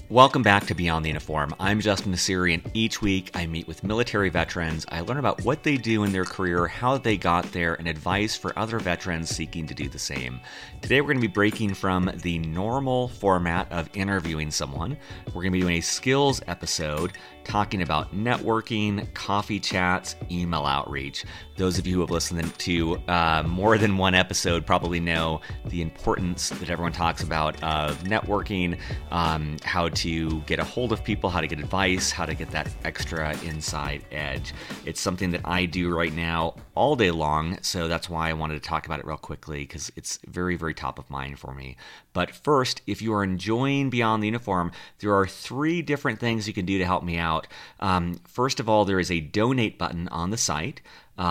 Welcome back to Beyond the Uniform. I'm Justin Nassiri, and each week I meet with military veterans. I learn about what they do in their career, how they got there, and advice for other veterans seeking to do the same. Today we're going to be breaking from the normal format of interviewing someone. We're going to be doing a skills episode talking about networking, coffee chats, email outreach. Those of you who have listened to more than one episode probably know the importance that everyone talks about of networking, how to get a hold of people, how to get advice, how to get that extra inside edge. It's something that I do right now all day long, so that's why I wanted to talk about it real quickly, because it's very, very top of mind for me. But first, if you are enjoying Beyond the Uniform, there are 3 different things you can do to help me out. First of all, there is a donate button on the site,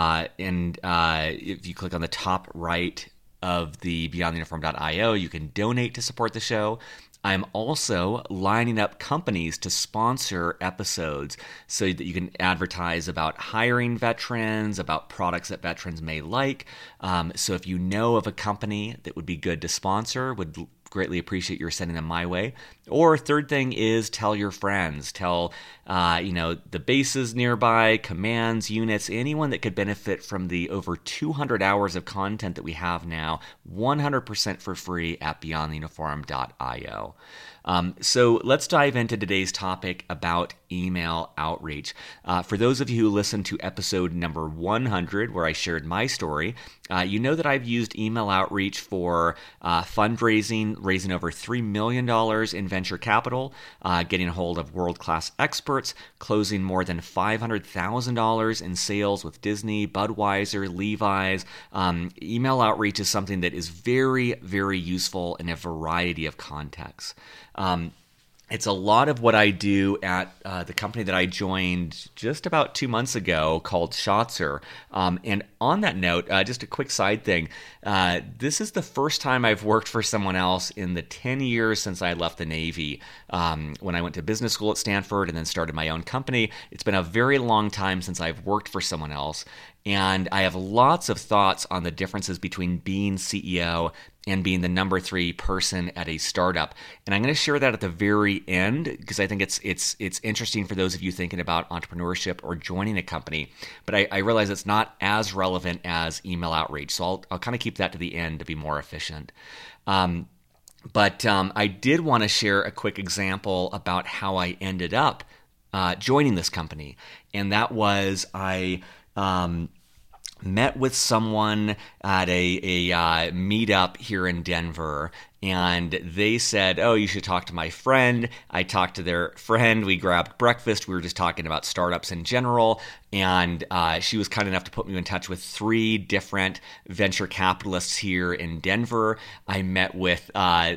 and if you click on the top right of the beyondtheuniform.io, you can donate to support the show. I'm also lining up companies to sponsor episodes so that you can advertise about hiring veterans, about products that veterans may like. So if you know of a company that would be good to sponsor, would greatly appreciate your sending them my way. Or third thing is tell your friends, tell the bases nearby, commands, units, anyone that could benefit from the over 200 hours of content that we have now, 100% for free at beyondtheuniform.io. So let's dive into today's topic about email outreach. For those of you who listened to episode number 100, where I shared my story, you know that I've used email outreach for fundraising, raising over $3 million in venture capital, getting a hold of world-class experts, closing more than $500,000 in sales with Disney, Budweiser, Levi's. Email outreach is something that is very, very useful in a variety of contexts. It's a lot of what I do at the company that I joined just about 2 months ago called Shotzer. And on that note, just a quick side thing. This is the first time I've worked for someone else in the 10 years since I left the Navy. When I went to business school at Stanford and then started my own company, it's been a very long time since I've worked for someone else. And I have lots of thoughts on the differences between being CEO and being the number 3 person at a startup. And I'm going to share that at the very end because I think it's interesting for those of you thinking about entrepreneurship or joining a company. But I realize it's not as relevant as email outreach. So I'll kind of keep that to the end to be more efficient. But I did want to share a quick example about how I ended up joining this company. And that was I met with someone at a meetup here in Denver, and they said, oh, you should talk to my friend. I talked to their friend. We grabbed breakfast. We were just talking about startups in general, and she was kind enough to put me in touch with 3 different venture capitalists here in Denver. I met with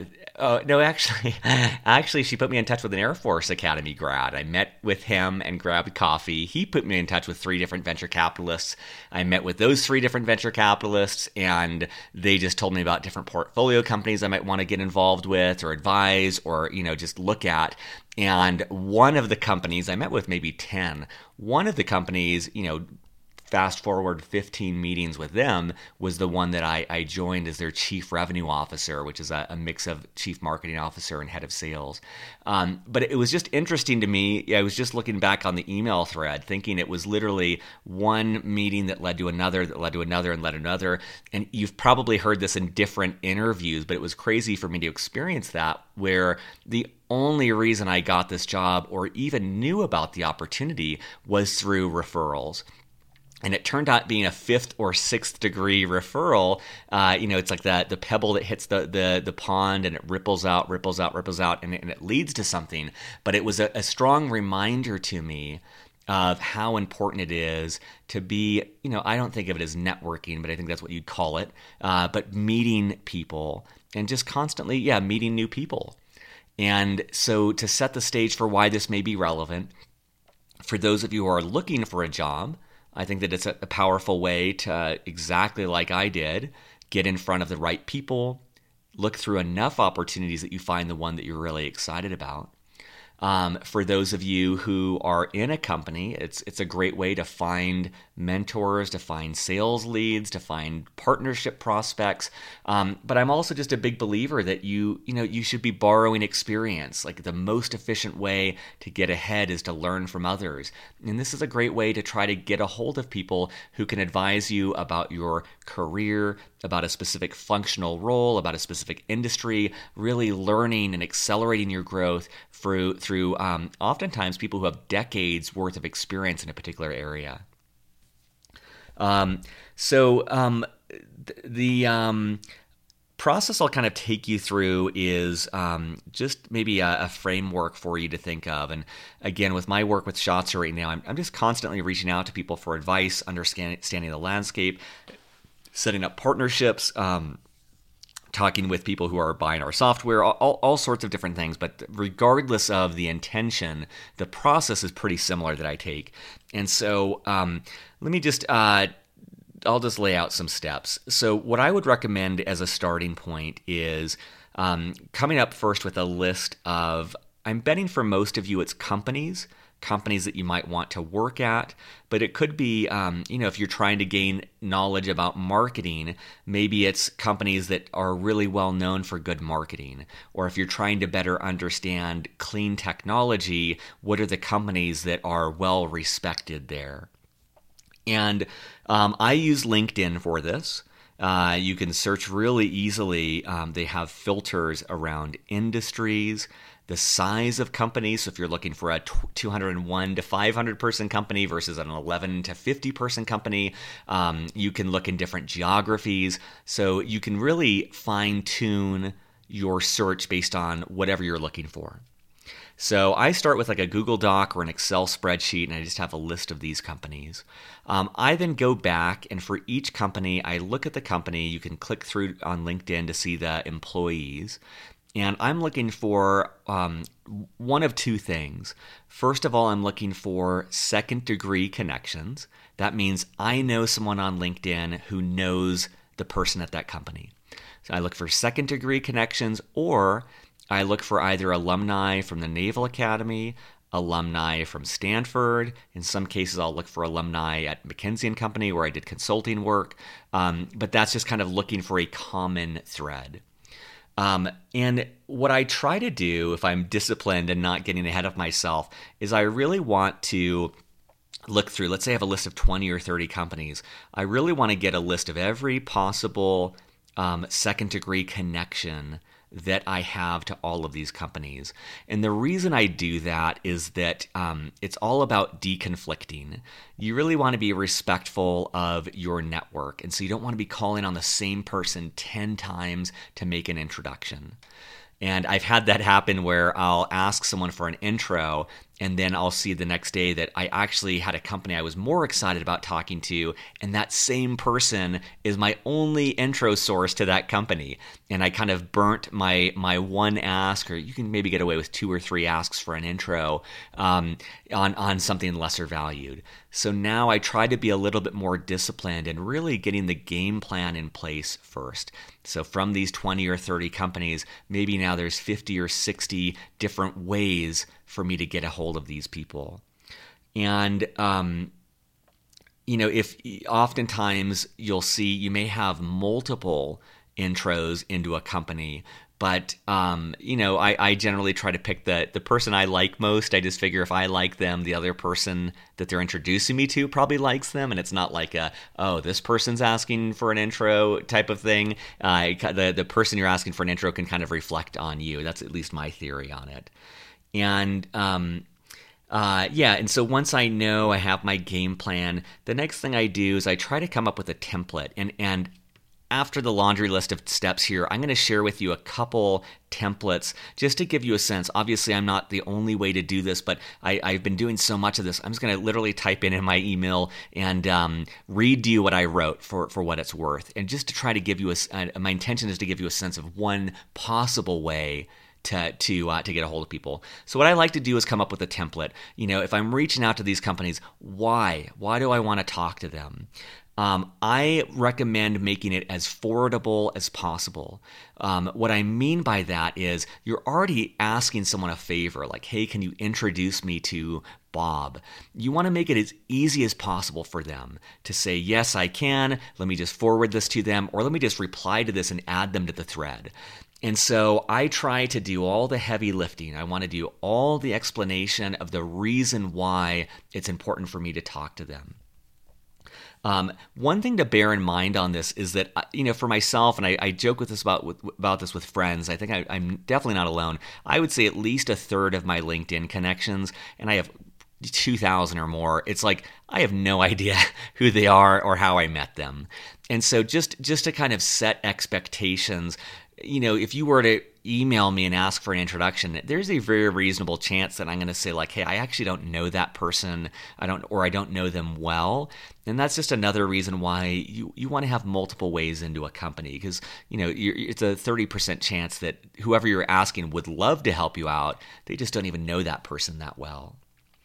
actually, she put me in touch with an Air Force Academy grad. I met with him and grabbed coffee. He put me in touch with 3 different venture capitalists. I met with those 3 different venture capitalists, and they just told me about different portfolio companies I might want to get involved with or advise or, just look at. And one of the companies, I met with maybe 10. One of the companies, fast forward 15 meetings with them, was the one that I joined as their chief revenue officer, which is a mix of chief marketing officer and head of sales. But it was just interesting to me. I was just looking back on the email thread, thinking it was literally one meeting that led to another, that led to another, and led to another. And you've probably heard this in different interviews, but it was crazy for me to experience that, where the only reason I got this job or even knew about the opportunity was through referrals. And it turned out being a 5th or 6th degree referral. It's like the pebble that hits the pond and it ripples out, and it leads to something. But it was a strong reminder to me of how important it is to be, I don't think of it as networking, but I think that's what you'd call it, but meeting people and just constantly, meeting new people. And so to set the stage for why this may be relevant, for those of you who are looking for a job, I think that it's a powerful way to, exactly like I did, get in front of the right people, look through enough opportunities that you find the one that you're really excited about. For those of you who are in a company, it's a great way to find mentors, to find sales leads, to find partnership prospects. But I'm also just a big believer that you should be borrowing experience. Like the most efficient way to get ahead is to learn from others. And this is a great way to try to get a hold of people who can advise you about your career, about a specific functional role, about a specific industry, really learning and accelerating your growth through oftentimes people who have decades worth of experience in a particular area. The process I'll kind of take you through is just maybe a framework for you to think of. And again, with my work with Shotzr right now, I'm just constantly reaching out to people for advice, understanding the landscape, setting up partnerships, talking with people who are buying our software, all sorts of different things. But regardless of the intention, the process is pretty similar that I take. And so let me just I'll just lay out some steps. So what I would recommend as a starting point is coming up first with a list of, I'm betting for most of you it's companies that you might want to work at, but it could be, if you're trying to gain knowledge about marketing, maybe it's companies that are really well known for good marketing. Or if you're trying to better understand clean technology, what are the companies that are well respected there? And I use LinkedIn for this. You can search really easily. They have filters around industries, the size of companies. So if you're looking for a 201 to 500 person company versus an 11 to 50 person company, you can look in different geographies. So you can really fine tune your search based on whatever you're looking for. So I start with like a Google Doc or an Excel spreadsheet, and I just have a list of these companies. I then go back, and for each company, I look at the company. You can click through on LinkedIn to see the employees. And I'm looking for one of two things. First of all, I'm looking for second-degree connections. That means I know someone on LinkedIn who knows the person at that company. So I look for second-degree connections, or I look for either alumni from the Naval Academy, alumni from Stanford. In some cases, I'll look for alumni at McKinsey & Company where I did consulting work. But that's just kind of looking for a common thread. And what I try to do, if I'm disciplined and not getting ahead of myself, is I really want to look through, let's say I have a list of 20 or 30 companies. I really want to get a list of every possible second-degree connection that I have to all of these companies. And the reason I do that is that it's all about deconflicting. You really want to be respectful of your network. And so you don't want to be calling on the same person 10 times to make an introduction. And I've had that happen where I'll ask someone for an intro, and then I'll see the next day that I actually had a company I was more excited about talking to, and that same person is my only intro source to that company. And I kind of burnt my one ask, or you can maybe get away with 2 or 3 asks for an intro on something lesser valued. So now I try to be a little bit more disciplined and really getting the game plan in place first. So from these 20 or 30 companies, maybe now there's 50 or 60 different ways for me to get a hold of these people. And, if oftentimes you'll see you may have multiple intros into a company, but, I generally try to pick the person I like most. I just figure if I like them, the other person that they're introducing me to probably likes them. And it's not like this person's asking for an intro type of thing. The person you're asking for an intro can kind of reflect on you. That's at least my theory on it. And and so once I know I have my game plan, the next thing I do is I try to come up with a template. And after the laundry list of steps here, I'm going to share with you a couple templates just to give you a sense. Obviously, I'm not the only way to do this, but I've been doing so much of this. I'm just going to literally type in my email and read to you what I wrote for what it's worth. And just to try to give you my intention is to give you a sense of one possible way to get a hold of people. So what I like to do is come up with a template. If I'm reaching out to these companies, why do I want to talk to them? I recommend making it as forwardable as possible. What I mean by that is you're already asking someone a favor, like, hey, can you introduce me to Bob? You want to make it as easy as possible for them to say, yes, I can. Let me just forward this to them, or let me just reply to this and add them to the thread. And so I try to do all the heavy lifting. I want to do all the explanation of the reason why it's important for me to talk to them. One thing to bear in mind on this is that, for myself, and I joke with this about this with friends, I think I'm definitely not alone. I would say at least a third of my LinkedIn connections, and I have 2,000 or more, it's like I have no idea who they are or how I met them. And so just to kind of set expectations, if you were to email me and ask for an introduction, there's a very reasonable chance that I'm going to say, like, hey, I actually don't know that person, I don't know them well. And that's just another reason why you want to have multiple ways into a company, because it's a 30% chance that whoever you're asking would love to help you out. They just don't even know that person that well.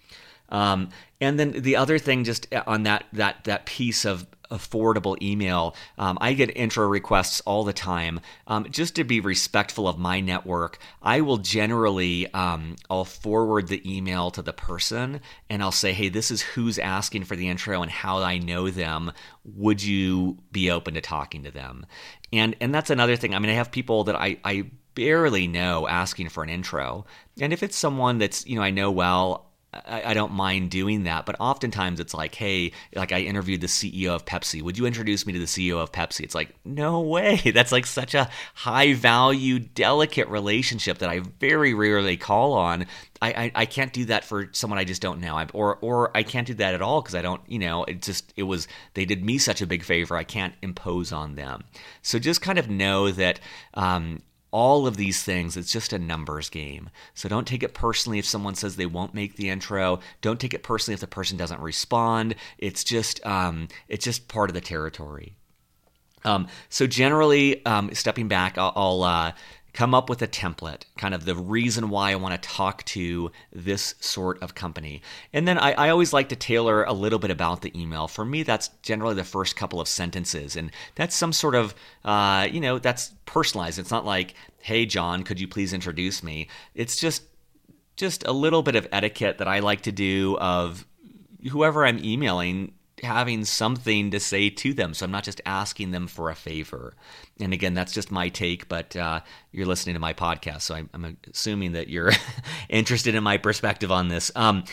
And then the other thing, just on that piece of affordable email, I get intro requests all the time. Just to be respectful of my network, I will generally I'll forward the email to the person, and I'll say, hey, this is who's asking for the intro and how I know them. Would you be open to talking to them? And that's another thing. I mean, I have people that I barely know asking for an intro, and if it's someone that's I know well, I don't mind doing that, but oftentimes it's like, hey, like I interviewed the CEO of Pepsi. Would you introduce me to the CEO of Pepsi? It's like, no way. That's like such a high value, delicate relationship that I very rarely call on. I can't do that for someone I just don't know, or I can't do that at all because I don't, they did me such a big favor. I can't impose on them. So just kind of know that, all of these things, it's just a numbers game. So don't take it personally if someone says they won't make the intro. Don't take it personally if the person doesn't respond. It's just part of the territory. So generally, stepping back, I'll come up with a template, kind of the reason why I want to talk to this sort of company. And then I always like to tailor a little bit about the email. For me, that's generally the first couple of sentences. And that's some sort of, that's personalized. It's not like, hey, John, could you please introduce me? It's just a little bit of etiquette that I like to do of whoever I'm emailing having something to say to them. So I'm not just asking them for a favor. And again, that's just my take, but you're listening to my podcast, so I'm assuming that you're interested in my perspective on this.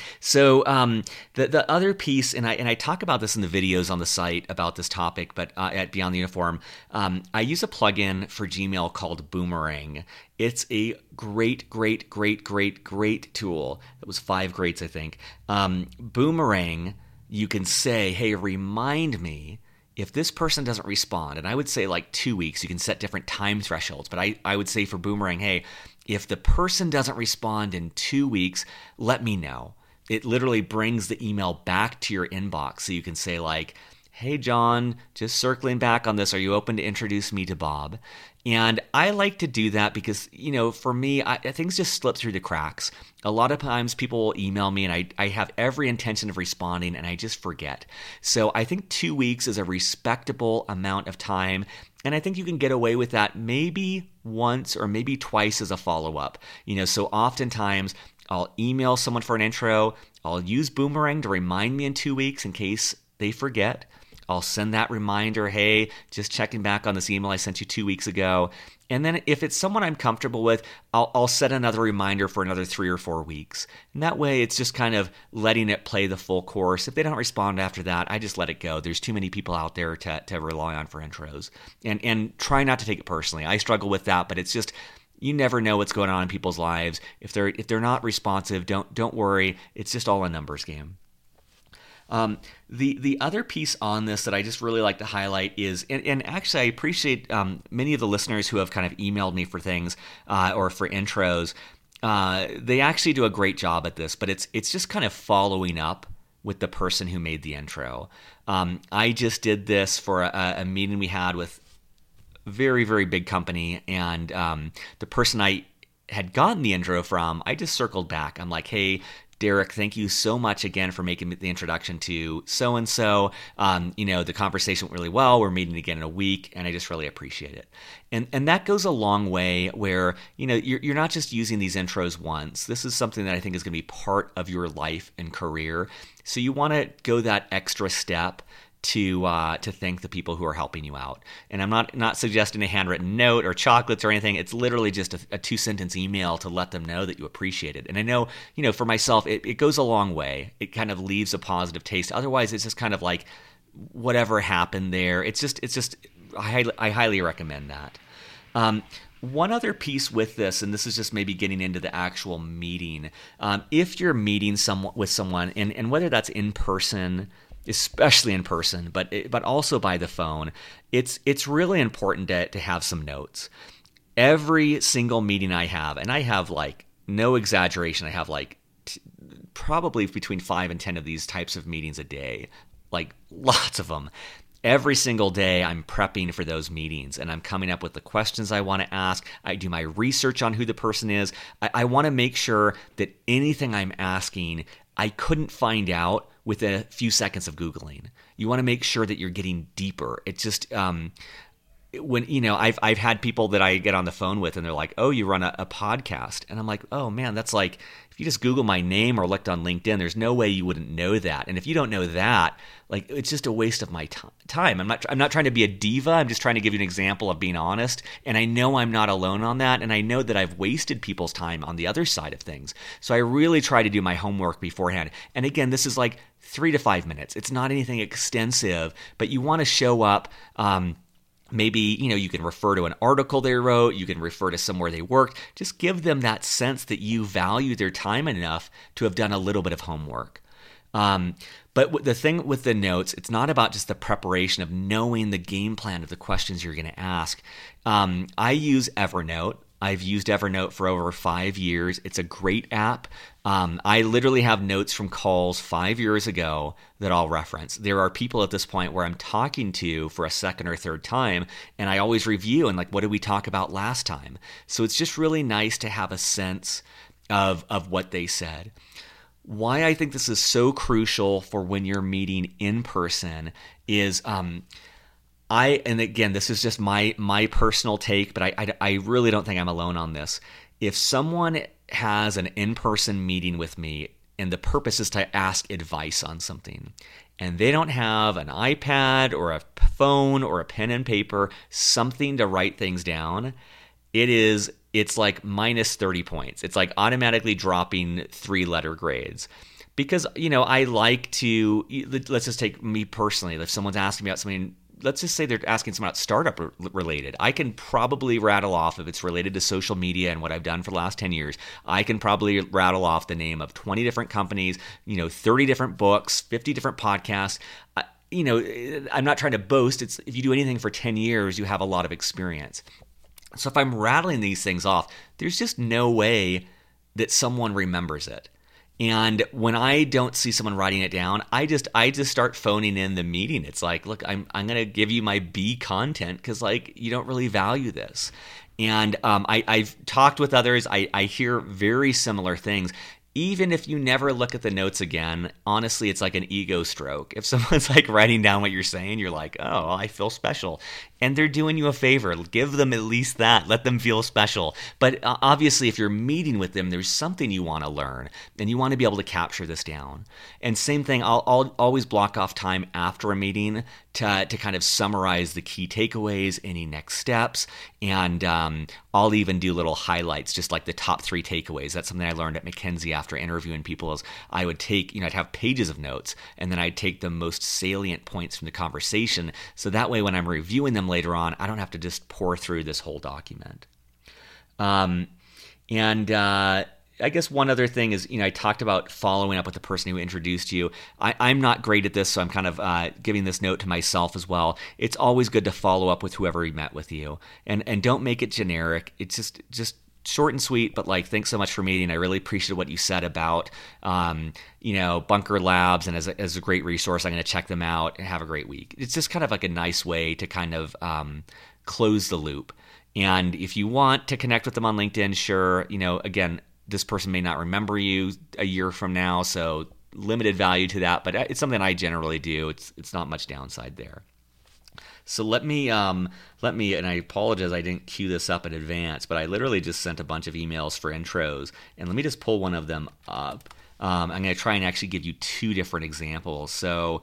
The other piece, and I talk about this in the videos on the site about this topic, but at Beyond the Uniform, I use a plugin for Gmail called Boomerang. It's a great tool. It was 5 greats, I think. Boomerang, you can say, hey, remind me if this person doesn't respond. And I would say like 2 weeks. You can set different time thresholds. But I would say for Boomerang, hey, if the person doesn't respond in 2 weeks, let me know. It literally brings the email back to your inbox. So you can say like, hey, John, just circling back on this. Are you open to introduce me to Bob? And I like to do that because, for me, things just slip through the cracks. A lot of times people will email me and I have every intention of responding and I just forget. So I think 2 weeks is a respectable amount of time. And I think you can get away with that maybe once or maybe twice as a follow-up. So oftentimes I'll email someone for an intro. I'll use Boomerang to remind me in 2 weeks in case they forget. I'll send that reminder, hey, just checking back on this email I sent you 2 weeks ago. And then if it's someone I'm comfortable with, I'll set another reminder for another 3 or 4 weeks. And that way it's just kind of letting it play the full course. If they don't respond after that, I just let it go. There's too many people out there to rely on for intros. And try not to take it personally. I struggle with that, but it's just, you never know what's going on in people's lives. If they're not responsive, don't worry. It's just all a numbers game. The other piece on this that I just really like to highlight is, and actually I appreciate many of the listeners who have kind of emailed me for things or for intros. They actually do a great job at this, but it's just kind of following up with the person who made the intro. I just did this for a meeting we had with a very, very big company, and the person I had gotten the intro from, I just circled back. I'm like, hey, Derek, thank you so much again for making the introduction to so-and-so. The conversation went really well. We're meeting again in a week, and I just really appreciate it. And that goes a long way where, you're not just using these intros once. This is something that I think is going to be part of your life and career. So you want to go that extra step to thank the people who are helping you out. And I'm not suggesting a handwritten note or chocolates or anything. It's literally just a 2-sentence email to let them know that you appreciate it. And I know, for myself, it goes a long way. It kind of leaves a positive taste. Otherwise, it's just kind of like whatever happened there. It's just I highly recommend that. One other piece with this, and this is just maybe getting into the actual meeting. If you're meeting with someone, and whether that's in person, especially in person, but also by the phone, it's really important to have some notes. Every single meeting I have, and I have like no exaggeration, I have like probably between 5 and 10 of these types of meetings a day, like lots of them. Every single day, I'm prepping for those meetings, and I'm coming up with the questions I want to ask. I do my research on who the person is. I want to make sure that anything I'm asking, I couldn't find out within a few seconds of Googling. You want to make sure that you're getting deeper. It's just when I've had people that I get on the phone with, and they're like, "Oh, you run a podcast," and I'm like, "Oh man, that's like if you just Google my name or looked on LinkedIn, there's no way you wouldn't know that. And if you don't know that, like it's just a waste of my time. I'm not trying to be a diva. I'm just trying to give you an example of being honest. And I know I'm not alone on that. And I know that I've wasted people's time on the other side of things. So I really try to do my homework beforehand. And again, this is like 3 to 5 minutes. It's not anything extensive, but you want to show up. Maybe, you can refer to an article they wrote, you can refer to somewhere they worked. Just give them that sense that you value their time enough to have done a little bit of homework. But the thing with the notes, it's not about just the preparation of knowing the game plan of the questions you're going to ask. I use Evernote. I've used Evernote for over 5 years. It's a great app. I literally have notes from calls 5 years ago that I'll reference. There are people at this point where I'm talking to for a second or third time, and I always review and like, what did we talk about last time? So it's just really nice to have a sense of what they said. Why I think this is so crucial for when you're meeting in person is and again, this is just my personal take, but I really don't think I'm alone on this. If someone has an in-person meeting with me and the purpose is to ask advice on something, and they don't have an iPad or a phone or a pen and paper, something to write things down, it's like minus 30 points. It's like automatically dropping 3-letter grades. Because, I like to, let's just take me personally. If someone's asking me about something, let's just say they're asking someone about startup related. I can probably rattle off, if it's related to social media and what I've done for the last 10 years, I can probably rattle off the name of 20 different companies, 30 different books, 50 different podcasts. I'm not trying to boast. It's if you do anything for 10 years, you have a lot of experience. So if I'm rattling these things off, there's just no way that someone remembers it. And when I don't see someone writing it down, I just start phoning in the meeting. It's like, look, I'm going to give you my B content because like you don't really value this. And I've talked with others. I hear very similar things. Even if you never look at the notes again, honestly, it's like an ego stroke. If someone's like writing down what you're saying, you're like, oh, I feel special. And they're doing you a favor. Give them at least that. Let them feel special. But obviously, if you're meeting with them, there's something you want to learn. And you want to be able to capture this down. And same thing, I'll always block off time after a meeting to kind of summarize the key takeaways, any next steps. And I'll even do little highlights, just like the top 3 takeaways. That's something I learned at McKinsey after interviewing people. Is I would take, I'd have pages of notes, and then I'd take the most salient points from the conversation. So that way, when I'm reviewing them later on, I don't have to just pour through this whole document. I guess one other thing is, I talked about following up with the person who introduced you. I'm not great at this, so I'm kind of giving this note to myself as well. It's always good to follow up with whoever met with you, and don't make it generic. It's just short and sweet, but like, thanks so much for meeting. I really appreciated what you said about, Bunker Labs, and as a great resource, I'm going to check them out and have a great week. It's just kind of like a nice way to kind of close the loop. And if you want to connect with them on LinkedIn, sure, again, this person may not remember you a year from now, so limited value to that, but it's something I generally do. It's not much downside there. So let me, and I apologize I didn't queue this up in advance, but I literally just sent a bunch of emails for intros, and let me just pull one of them up. I'm going to try and actually give you two different examples. So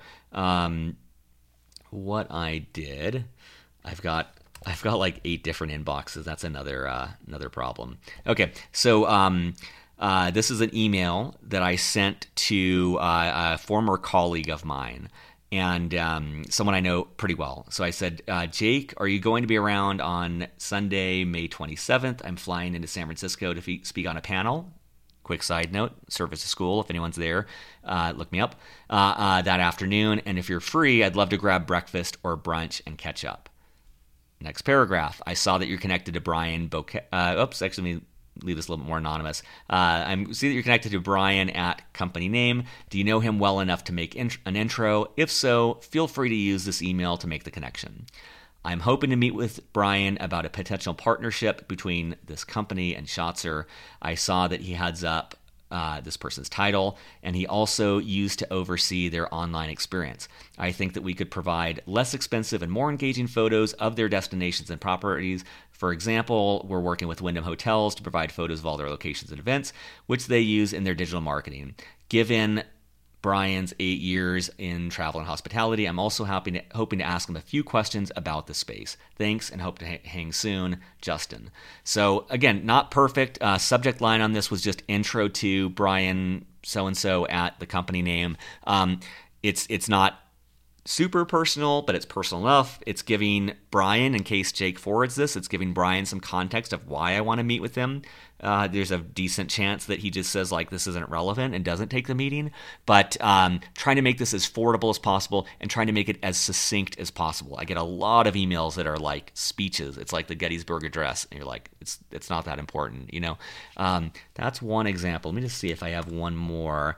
what I did, I've got like 8 different inboxes. That's another problem. Okay, so this is an email that I sent to a former colleague of mine, and someone I know pretty well. So I said, Jake, are you going to be around on Sunday, May 27th? I'm flying into San Francisco to speak on a panel. Quick side note, service to school, if anyone's there, look me up, that afternoon. And if you're free, I'd love to grab breakfast or brunch and catch up. Next paragraph, I saw that you're connected to Brian Bouquet. Actually, let me leave this a little bit more anonymous. I see that you're connected to Brian at company name. Do you know him well enough to make an intro? If so, feel free to use this email to make the connection. I'm hoping to meet with Brian about a potential partnership between this company and Schatzer. I saw that he heads up this person's title, and he also used to oversee their online experience. I think that we could provide less expensive and more engaging photos of their destinations and properties. For example, we're working with Wyndham Hotels to provide photos of all their locations and events, which they use in their digital marketing. Given Brian's 8 years in travel and hospitality, I'm also hoping to ask him a few questions about the space. Thanks, and hope to hang soon, Justin. So again, not perfect. Subject line on this was just intro to Brian so-and-so at the company name. It's not super personal, but it's personal enough. It's giving Brian, in case Jake forwards this, it's giving Brian some context of why I want to meet with him. There's a decent chance that he just says, like, this isn't relevant and doesn't take the meeting. But trying to make this as affordable as possible and trying to make it as succinct as possible. I get a lot of emails that are like speeches. It's like the Gettysburg Address. And you're like, it's not that important, you know? That's one example. Let me just see if I have one more.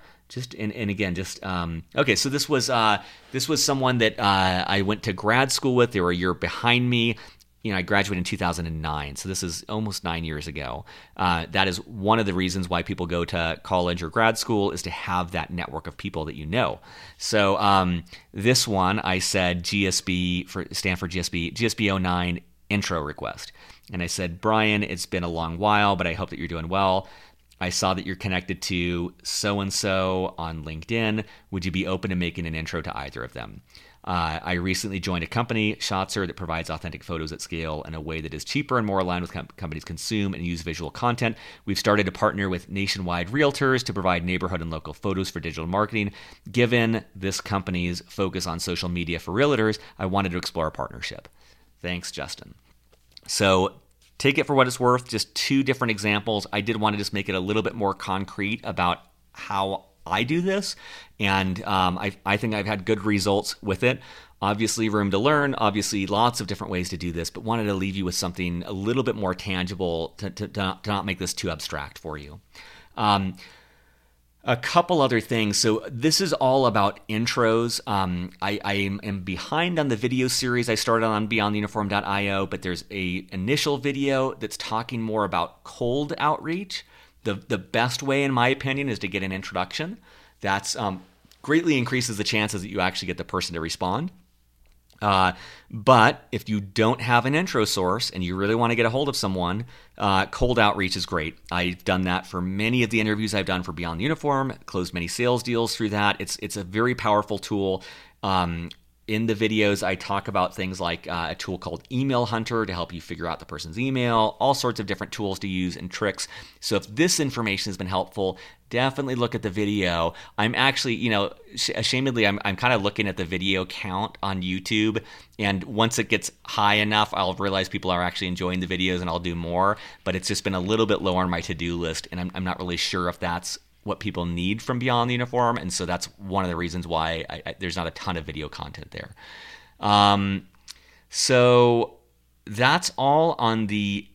Okay, so this was someone that I went to grad school with. They were a year behind me. I graduated in 2009, so this is almost 9 years ago. That is one of the reasons why people go to college or grad school, is to have that network of people that you know. So this one, I said GSB, stand for GSB 09 intro request. And I said, Brian, it's been a long while, but I hope that you're doing well. I saw that you're connected to so-and-so on LinkedIn. Would you be open to making an intro to either of them? I recently joined a company, Schatzer, that provides authentic photos at scale in a way that is cheaper and more aligned with companies consume and use visual content. We've started to partner with nationwide realtors to provide neighborhood and local photos for digital marketing. Given this company's focus on social media for realtors, I wanted to explore a partnership. Thanks, Justin. So take it for what it's worth, just 2 different examples. I did want to just make it a little bit more concrete about how I do this, and I think I've had good results with it. Obviously, room to learn, obviously lots of different ways to do this, but wanted to leave you with something a little bit more tangible to not make this too abstract for you. A couple other things. So this is all about intros. I am behind on the video series I started on beyondtheuniform.io, but there's a initial video that's talking more about cold outreach. The best way, in my opinion, is to get an introduction. That's greatly increases the chances that you actually get the person to respond. But if you don't have an intro source and you really want to get a hold of someone, cold outreach is great. I've done that for many of the interviews I've done for Beyond the Uniform, closed many sales deals through that. It's a very powerful tool. In the videos, I talk about things like a tool called Email Hunter to help you figure out the person's email, all sorts of different tools to use and tricks. So if this information has been helpful, definitely look at the video. I'm actually, ashamedly, I'm kind of looking at the video count on YouTube. And once it gets high enough, I'll realize people are actually enjoying the videos and I'll do more. But it's just been a little bit low on my to-do list. And I'm not really sure if that's what people need from Beyond the Uniform, and so that's one of the reasons why there's not a ton of video content there. So that's all on the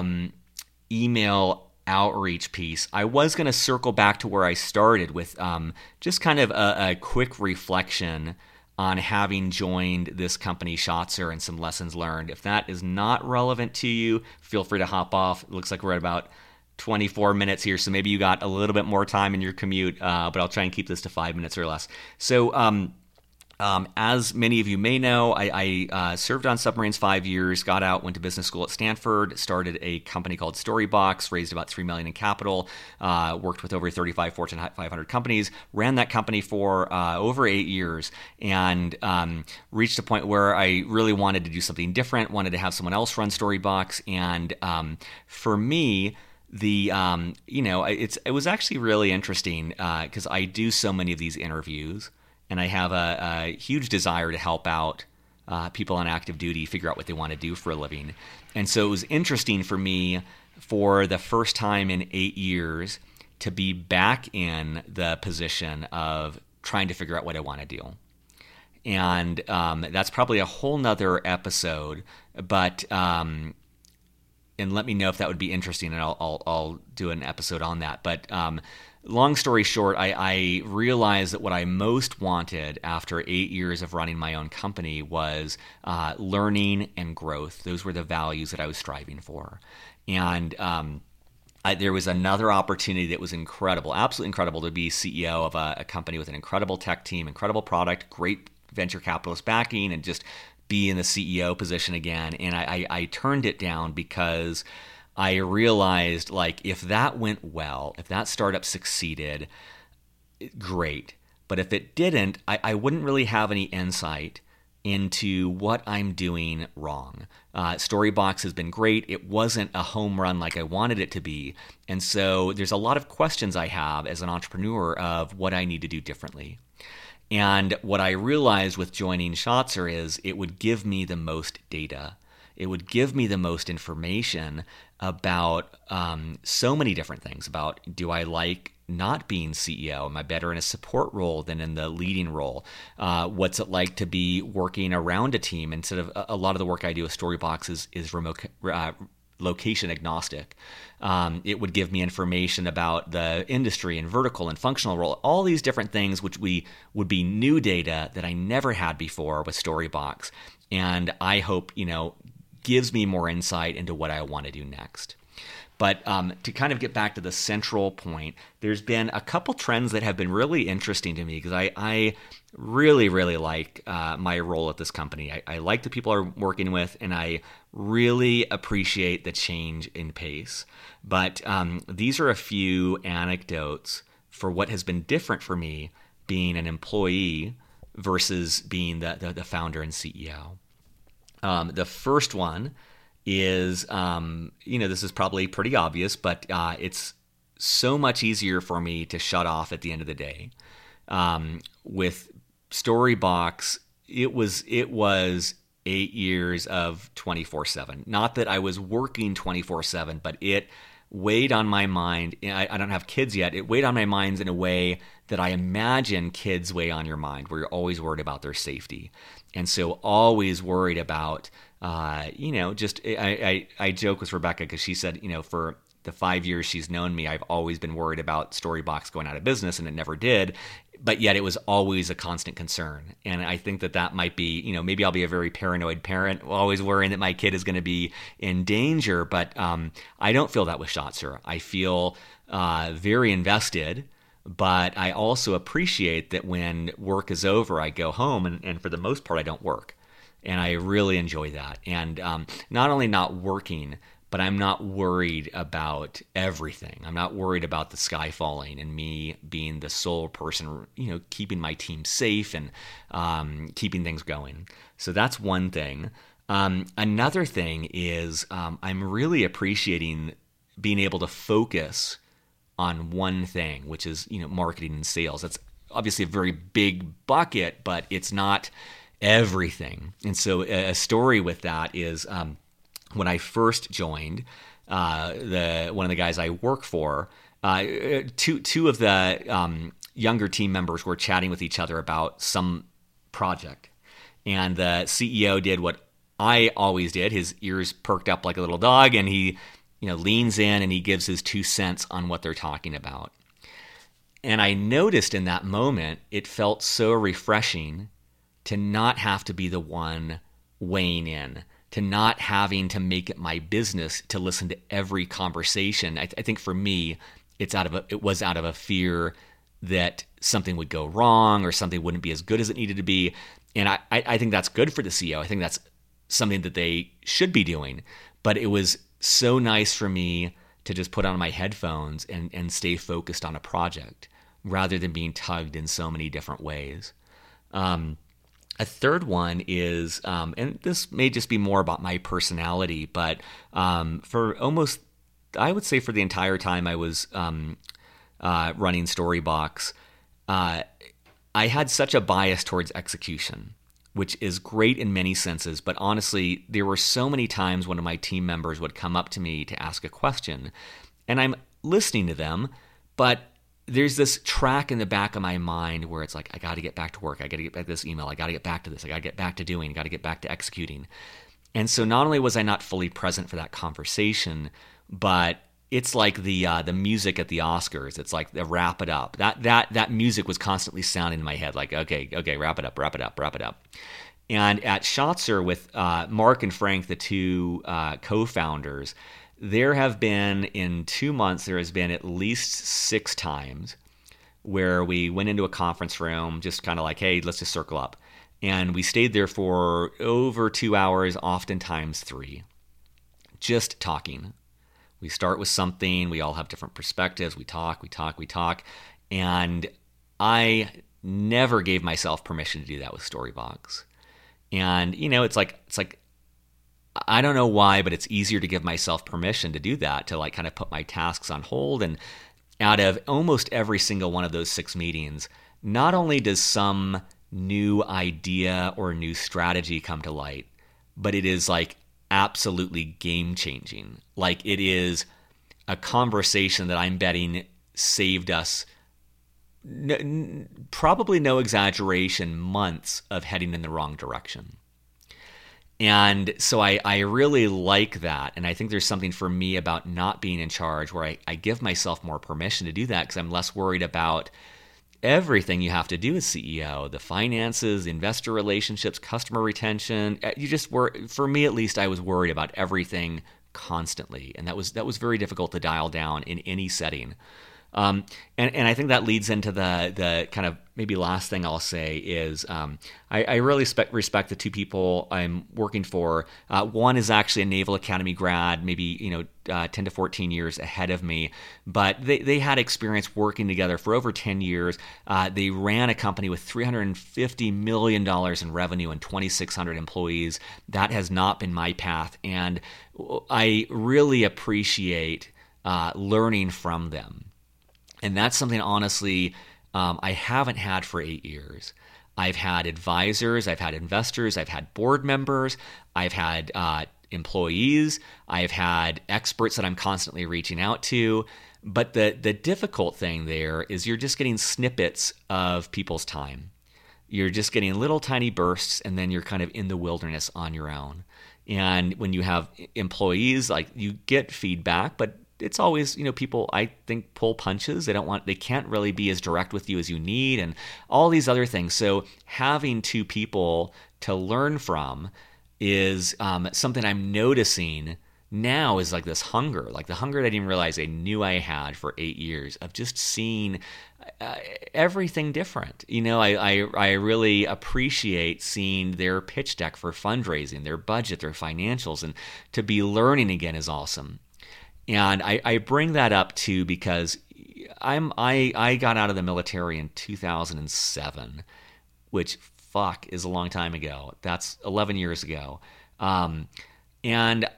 email outreach piece. I was going to circle back to where I started with just kind of a quick reflection on having joined this company, Schatzer, and some lessons learned. If that is not relevant to you, feel free to hop off. It looks like we're at about 24 minutes here, so maybe you got a little bit more time in your commute, but I'll try and keep this to 5 minutes or less. So, as many of you may know, I served on submarines 5 years, got out, went to business school at Stanford, started a company called Storybox, raised about $3 million in capital, worked with over 35 Fortune 500 companies, ran that company for over 8 years, and reached a point where I really wanted to do something different, wanted to have someone else run Storybox, and for me, it was actually really interesting because I do so many of these interviews. And I have a huge desire to help out people on active duty figure out what they want to do for a living. And so it was interesting for me for the first time in 8 years to be back in the position of trying to figure out what I want to do. And that's probably a whole nother episode, but and let me know if that would be interesting, and I'll do an episode on that. But long story short, I realized that what I most wanted after 8 years of running my own company was learning and growth. Those were the values that I was striving for. And there was another opportunity that was incredible, absolutely incredible, to be CEO of a company with an incredible tech team, incredible product, great venture capitalist backing, and just be in the CEO position again. And I turned it down because I realized, like, if that went well, if that startup succeeded, great. But if it didn't, I wouldn't really have any insight into what I'm doing wrong. Storybox has been great. It wasn't a home run like I wanted it to be. And so there's a lot of questions I have as an entrepreneur of what I need to do differently. And what I realized with joining Schatzer is it would give me the most data. It would give me the most information about so many different things. About, do I like not being CEO? Am I better in a support role than in the leading role? What's it like to be working around a team instead of a lot of the work I do with Storybox is remote location agnostic. It would give me information about the industry and vertical and functional role, all these different things which would be new data that I never had before with Storybox. And I hope, gives me more insight into what I want to do next. But to kind of get back to the central point, there's been a couple trends that have been really interesting to me because I really, really like my role at this company. I like the people I'm working with, and I really appreciate the change in pace. But these are a few anecdotes for what has been different for me being an employee versus being the founder and CEO. The first one is, this is probably pretty obvious, but it's so much easier for me to shut off at the end of the day. With Storybox, it was 8 years of 24/7. Not that I was working 24/7, but it weighed on my mind. I don't have kids yet. It weighed on my mind in a way that I imagine kids weigh on your mind, where you're always worried about their safety. And so always worried about, I joke with Rebecca because she said, for the 5 years she's known me, I've always been worried about Storybox going out of business, and it never did. But yet it was always a constant concern. And I think that might be, maybe I'll be a very paranoid parent, always worrying that my kid is going to be in danger. But I don't feel that with Schatzer. I feel very invested. But I also appreciate that when work is over, I go home, and for the most part, I don't work. And I really enjoy that. And not only not working, but I'm not worried about everything. I'm not worried about the sky falling and me being the sole person, keeping my team safe and keeping things going. So that's one thing. Another thing is I'm really appreciating being able to focus on one thing, which is, marketing and sales. That's obviously a very big bucket, but it's not everything. And so a story with that is when I first joined, one of the guys I work for, two of the younger team members were chatting with each other about some project. And the CEO did what I always did. His ears perked up like a little dog, and he leans in and he gives his 2 cents on what they're talking about. And I noticed in that moment, it felt so refreshing to not have to be the one weighing in, to not having to make it my business to listen to every conversation. I think for me, it was out of a fear that something would go wrong or something wouldn't be as good as it needed to be. And I think that's good for the CEO. I think that's something that they should be doing. But it was so nice for me to just put on my headphones and stay focused on a project rather than being tugged in so many different ways. A third one is, and this may just be more about my personality, but for almost, I would say for the entire time I was running Storybox, I had such a bias towards execution, which is great in many senses. But honestly, there were so many times one of my team members would come up to me to ask a question, and I'm listening to them, but there's this track in the back of my mind where it's like, I got to get back to work. I got to get back to this email. I got to get back to this. I got to get back to doing. I got to get back to executing. And so not only was I not fully present for that conversation, but it's like the music at the Oscars. It's like the wrap it up. That music was constantly sounding in my head, like, okay, wrap it up. And at Schatzer with Mark and Frank, the two co-founders, there have been, in 2 months, there has been at least 6 times where we went into a conference room, just kind of like, hey, let's just circle up. And we stayed there for over 2 hours, oftentimes 3, just talking. We start with something, we all have different perspectives, we talk. And I never gave myself permission to do that with Storybox. And, it's like, I don't know why, but it's easier to give myself permission to do that, to like kind of put my tasks on hold. And out of almost every single one of those 6 meetings, not only does some new idea or new strategy come to light, but it is like absolutely game changing. Like it is a conversation that I'm betting saved us, probably no exaggeration, months of heading in the wrong direction. And so I really like that. And I think there's something for me about not being in charge where I give myself more permission to do that because I'm less worried about everything you have to do as CEO, the finances, the investor relationships, customer retention. For me at least, I was worried about everything constantly. And that was very difficult to dial down in any setting. And I think that leads into the kind of maybe last thing I'll say is I really respect the 2 people I'm working for. One is actually a Naval Academy grad, maybe 10 to 14 years ahead of me, but they had experience working together for over 10 years. They ran a company with $350 million in revenue and 2,600 employees. That has not been my path, and I really appreciate learning from them. And that's something, honestly, I haven't had for 8 years. I've had advisors, I've had investors, I've had board members, I've had employees, I've had experts that I'm constantly reaching out to. But the difficult thing there is you're just getting snippets of people's time. You're just getting little tiny bursts, and then you're kind of in the wilderness on your own. And when you have employees, like you get feedback, but it's always, people, I think, pull punches. They can't really be as direct with you as you need and all these other things. So having 2 people to learn from is something I'm noticing now is like this hunger, like the hunger that I didn't realize I knew I had for 8 years of just seeing everything different. I really appreciate seeing their pitch deck for fundraising, their budget, their financials, and to be learning again is awesome. And I bring that up too because I got out of the military in 2007, which is a long time ago. That's 11 years ago. And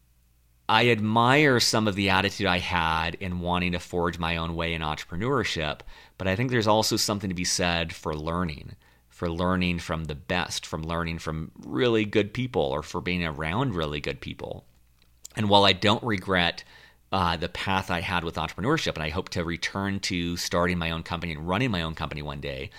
I admire some of the attitude I had in wanting to forge my own way in entrepreneurship, but I think there's also something to be said for learning from the best, from learning from really good people, or for being around really good people. And while I don't regret the path I had with entrepreneurship, and I hope to return to starting my own company and running my own company one day,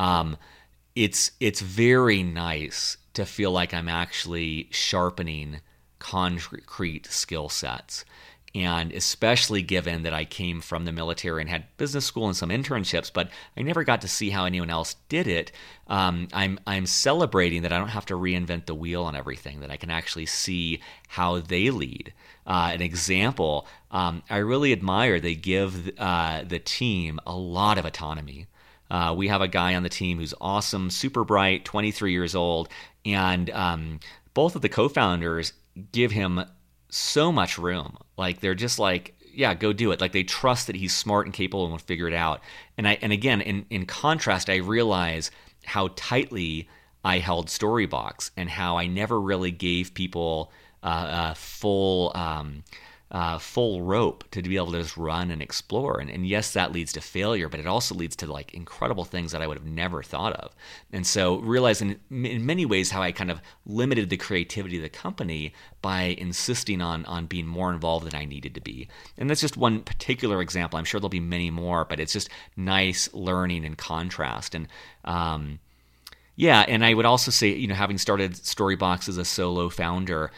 it's very nice to feel like I'm actually sharpening concrete skill sets. And especially given that I came from the military and had business school and some internships, but I never got to see how anyone else did it. I'm celebrating that I don't have to reinvent the wheel on everything, that I can actually see how they lead. An example, I really admire they give the team a lot of autonomy. We have a guy on the team who's awesome, super bright, 23 years old, and both of the co-founders give him so much room. Like, they're just like, yeah, go do it. Like, they trust that he's smart and capable and will figure it out. And again, in contrast, I realize how tightly I held Storybox and how I never really gave people full rope to be able to just run and explore. And yes, that leads to failure, but it also leads to like incredible things that I would have never thought of. And so realizing in many ways how I kind of limited the creativity of the company by insisting on being more involved than I needed to be. And that's just one particular example. I'm sure there'll be many more, but it's just nice learning and contrast. And yeah, and I would also say, having started Storybox as a solo founder,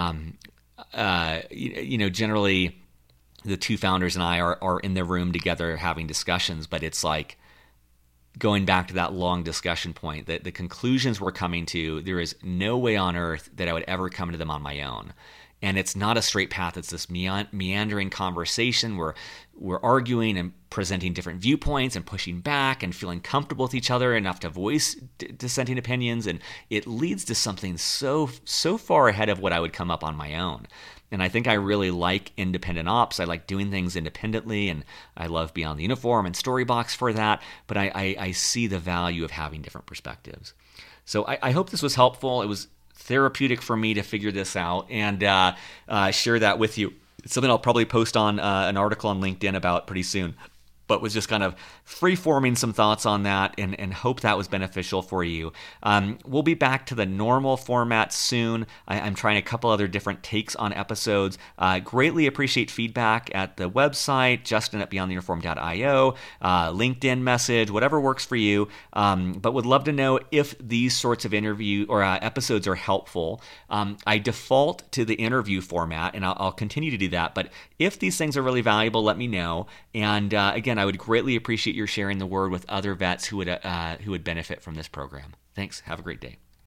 generally the two founders and I are in the room together having discussions, but it's like going back to that long discussion point, that the conclusions we're coming to, there is no way on earth that I would ever come to them on my own. And it's not a straight path. It's this meandering conversation where we're arguing and presenting different viewpoints and pushing back and feeling comfortable with each other enough to voice dissenting opinions. And it leads to something so far ahead of what I would come up on my own. And I think I really like independent ops. I like doing things independently, and I love Beyond the Uniform and Storybox for that. But I see the value of having different perspectives. So I hope this was helpful. It was therapeutic for me to figure this out and share that with you. It's something I'll probably post on an article on LinkedIn about pretty soon, but was just kind of free-forming some thoughts on that and hope that was beneficial for you. We'll be back to the normal format soon. I'm trying a couple other different takes on episodes. Greatly appreciate feedback at the website, justin@beyondtheuniform.io, LinkedIn message, whatever works for you. But would love to know if these sorts of interview or episodes are helpful. I default to the interview format, and I'll continue to do that. But if these things are really valuable, let me know. And again, I would greatly appreciate your sharing the word with other vets who would benefit from this program. Thanks. Have a great day.